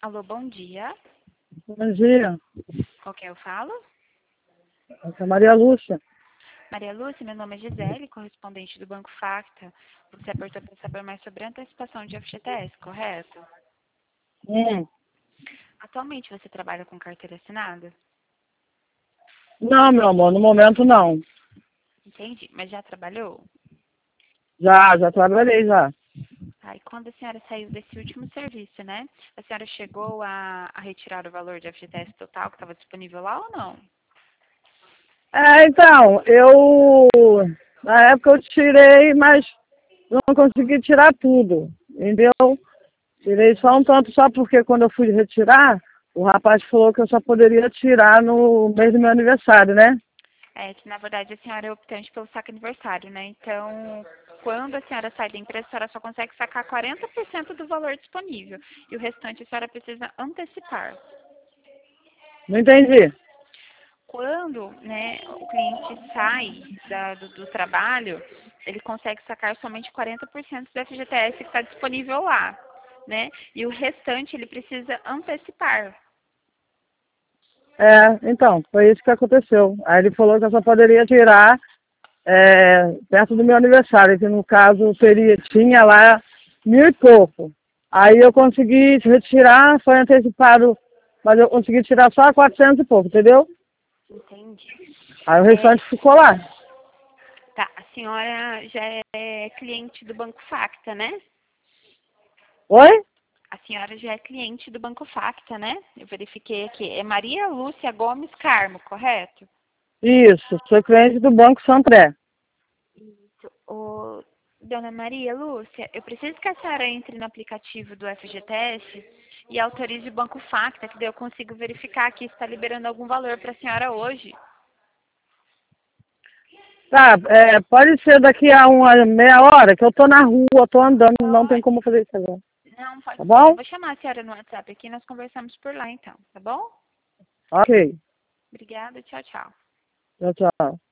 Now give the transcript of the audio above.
Alô, bom dia. Bom dia, Com quem eu falo? essa é Maria Lúcia. Maria Lúcia, meu nome é Gisele, correspondente do Banco Facta. Você apertou para saber mais sobre a antecipação de FGTS, correto? Hum. Atualmente você trabalha com carteira assinada? Não, meu amor, no momento não. Entendi, mas já trabalhou? Já trabalhei já. Tá, e quando a senhora saiu desse último serviço, né? A senhora chegou a retirar o valor de FGTS total que estava disponível lá ou não? Então, na época eu tirei, mas não consegui tirar tudo, entendeu? Tirei só um tanto, só porque quando eu fui retirar, o rapaz falou que eu só poderia tirar no mês do meu aniversário, né? É que, na verdade, a senhora é optante pelo saque aniversário, né? Então, quando a senhora sai da empresa, a senhora só consegue sacar 40% do valor disponível. E o restante a senhora precisa antecipar. Não entendi. Quando, né, o cliente sai do trabalho, ele consegue sacar somente 40% do FGTS que está disponível lá, né? E o restante ele precisa antecipar. Então, foi isso que aconteceu. Aí ele falou que eu só poderia tirar perto do meu aniversário, que no caso tinha lá 1.000 e pouco. Aí eu consegui retirar, foi antecipado, mas eu consegui tirar só 400 e pouco, entendeu? Entendi. Aí o É, restante ficou lá. tá, a senhora já é cliente do Banco Facta, né? Oi? A senhora já é cliente do Banco Facta, né? Eu verifiquei aqui. É Maria Lúcia Gomes Carmo, correto? Isso, sou cliente do Banco Santré. Isso. Dona Maria Lúcia, eu preciso que a senhora entre no aplicativo do FGTS e autorize o Banco Facta, que daí eu consigo verificar aqui se está liberando algum valor para a senhora hoje. Tá, pode ser daqui a uma meia hora, que eu tô na rua, tô andando, não tem como fazer isso agora. Não, pode Tá sim. Eu bom? vou chamar a senhora no WhatsApp aqui e nós conversamos por lá então, tá bom? Ok. Obrigada, tchau, tchau. Tchau, tchau.